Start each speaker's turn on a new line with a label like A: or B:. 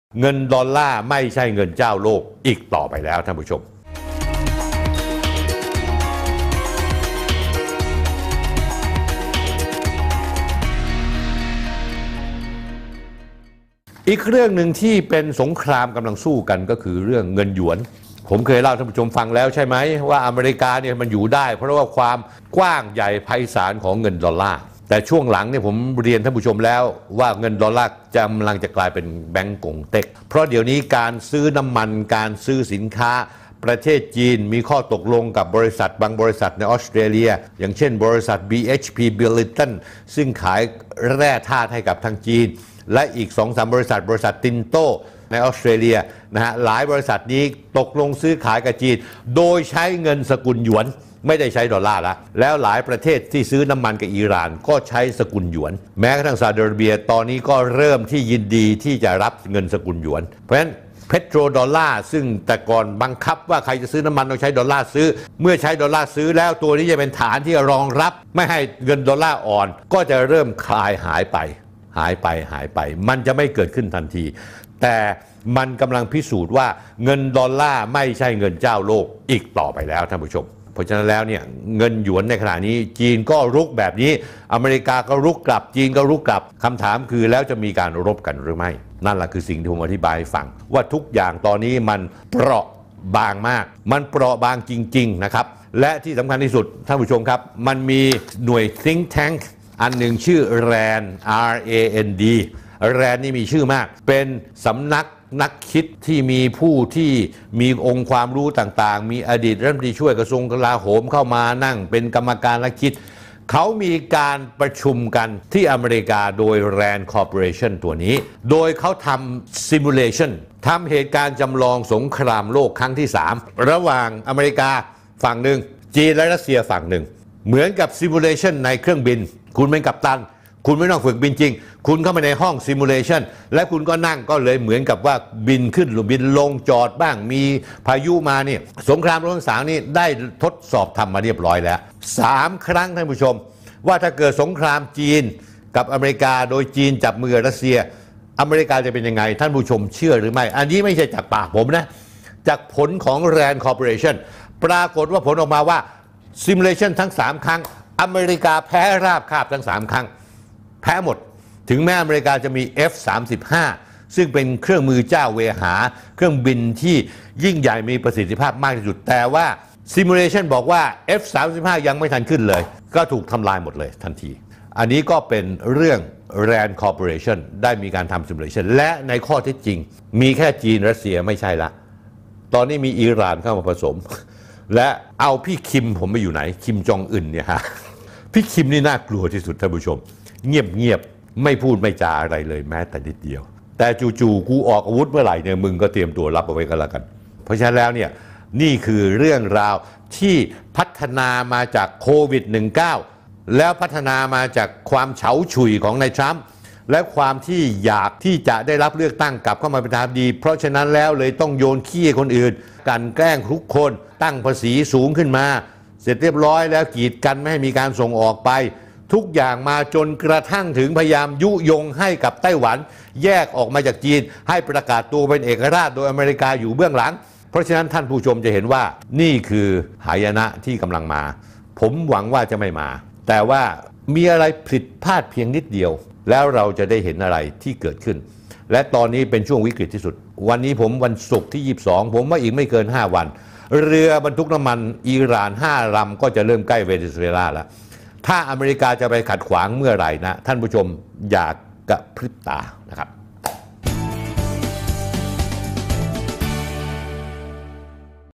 A: เงินดอลลาร์ไม่ใช่เงินเจ้าโลกอีกต่อไปแล้วท่านผู้ชมอีกเรื่องหนึ่งที่เป็นสงครามกำลังสู้กันก็คือเรื่องเงินหยวนผมเคยเล่าท่านผู้ชมฟังแล้วใช่ไหมว่าอเมริกาเนี่ยมันอยู่ได้เพราะว่าความกว้างใหญ่ไพศาลของเงินดอลลาร์แต่ช่วงหลังเนี่ยผมเรียนท่านผู้ชมแล้วว่าเงินดอลลาร์กำลังจะกลายเป็นแบงก์กงเต็กเพราะเดี๋ยวนี้การซื้อน้ำมันการซื้อสินค้าประเทศจีนมีข้อตกลงกับบริษัทบางบริษัทในออสเตรเลียอย่างเช่นบริษัท BHP Billiton ซึ่งขายแร่ธาตุให้กับทางจีนและอีก 2-3 บริษัทตินโตในออสเตรเลียนะฮะหลายบริษัทนี้ตกลงซื้อขายกับจีนโดยใช้เงินสกุลหยวนไม่ได้ใช้ดอลลาร์แล้วหลายประเทศที่ซื้อน้ำมันกับอิหร่านก็ใช้สกุลหยวนแม้กระทั่งซาอุดิอาระเบียตอนนี้ก็เริ่มที่ยินดีที่จะรับเงินสกุลหยวนเพราะฉะนั้นเพโตรดอลลาร์ซึ่งแต่ก่อนบังคับว่าใครจะซื้อน้ำมันต้องใช้ดอลลาร์ซื้อเมื่อใช้ดอลลาร์ซื้อแล้วตัวนี้จะเป็นฐานที่รองรับไม่ให้เงินดอลลาร์อ่อนก็จะเริ่มคลายหายไปมันจะไม่เกิดขึ้นทันทีแต่มันกำลังพิสูจน์ว่าเงินดอลลาร์ไม่ใช่เงินเจ้าโลกอีกต่อไปแล้วท่านผู้ชมเพราะฉะนั้นแล้วเนี่ยเงินหยวนในขณะนี้จีนก็รุกแบบนี้อเมริกาก็รุกกลับจีนก็รุกกลับคำถามคือแล้วจะมีการรบกันหรือไม่นั่นแหละคือสิ่งที่ผมอธิบายให้ฟังว่าทุกอย่างตอนนี้มันเปราะบางมากมันเปราะบางจริงๆนะครับและที่สำคัญที่สุดท่านผู้ชมครับมันมีหน่วย think tank อันหนึ่งชื่อ RAND RAND นี่มีชื่อมากเป็นสำนักคิดที่มีผู้ที่มีองค์ความรู้ต่างๆมีอดีตรัฐมนตรีช่วยกระทรวงกลาโหมเข้ามานั่งเป็นกรรมการนักคิดเขามีการประชุมกันที่อเมริกาโดย RAND Corporation ตัวนี้โดยเขาทำ simulation ทำเหตุการณ์จำลองสงครามโลกครั้งที่3ระหว่างอเมริกาฝั่งหนึ่งจีนและรัสเซียฝั่งหนึ่งเหมือนกับ simulation ในเครื่องบินคุณเป็นกัปตันคุณไม่ต้องฝึกบินจริงคุณเข้าไปในห้องซิมูเลชันและคุณก็นั่งก็เลยเหมือนกับว่าบินขึ้นหรือบินลงจอดบ้างมีพายุมาเนี่ยสงครามโลกครั้งที่3นี่ได้ทดสอบทำมาเรียบร้อยแล้ว3 ครั้งท่านผู้ชมว่าถ้าเกิดสงครามจีนกับอเมริกาโดยจีนจับมือรัสเซียอเมริกาจะเป็นยังไงท่านผู้ชมเชื่อหรือไม่อันนี้ไม่ใช่จากปากผมนะจากผลของ RAND Corporation ปรากฏว่าผลออกมาว่าซิมูเลชันทั้ง3 ครั้งอเมริกาแพ้ราบคาบทั้ง3 ครั้งแพ้หมดถึงแม้อเมริกาจะมี F-35 ซึ่งเป็นเครื่องมือเจ้าเวหาเครื่องบินที่ยิ่งใหญ่มีประสิทธิภาพมากที่สุดแต่ว่าซิมูเลชันบอกว่า F-35 ยังไม่ทันขึ้นเลยก็ถูกทำลายหมดเลยทันทีอันนี้ก็เป็นเรื่อง RAND Corporation ได้มีการทำซิมูเลชันและในข้อเท็จจริงมีแค่จีนรัสเซียไม่ใช่ละตอนนี้มีอิหร่านเข้ามาผสมและเอาพี่คิมผมไปอยู่ไหนคิมจองอึนเนี่ยฮะพี่คิมนี่น่ากลัวที่สุดท่านผู้ชมเงียบไม่พูดไม่จาอะไรเลยแม้แต่นิดเดียวแต่จู่ๆกูออกอาวุธเมื่อไหร่เนี่ยมึงก็เตรียมตัวรับเอาไว้กันละกันเพราะฉะนั้นแล้วเนี่ยนี่คือเรื่องราวที่พัฒนามาจากโควิด -19 แล้วพัฒนามาจากความเฉาฉุยของนายทรัมป์และความที่อยากที่จะได้รับเลือกตั้งกลับเข้ามาเป็นประธานาธิบดีเพราะฉะนั้นแล้วเลยต้องโยนขี้คนอื่นกันแกล้งทุกคนตั้งภาษีสูงขึ้นมาเสร็จเรียบร้อยแล้วกีดกันไม่ให้มีการส่งออกไปทุกอย่างมาจนกระทั่งถึงพยายามยุยงให้กับไต้หวันแยกออกมาจากจีนให้ประกาศตัวเป็นเอกราชโดยอเมริกาอยู่เบื้องหลังเพราะฉะนั้นท่านผู้ชมจะเห็นว่านี่คือหายนะที่กำลังมาผมหวังว่าจะไม่มาแต่ว่ามีอะไรผิดพลาดเพียงนิดเดียวแล้วเราจะได้เห็นอะไรที่เกิดขึ้นและตอนนี้เป็นช่วงวิกฤตที่สุดวันนี้ผมวันศุกร์ที่22ผมว่าอีกไม่เกิน5 วันเรือบรรทุกน้ำมันอิหร่าน5 ลำก็จะเริ่มใกล้เวเนซุเอลาแล้วถ้าอเมริกาจะไปขัดขวางเมื่อไหร่นะท่านผู้ชมอย่ากระพริบตานะครับ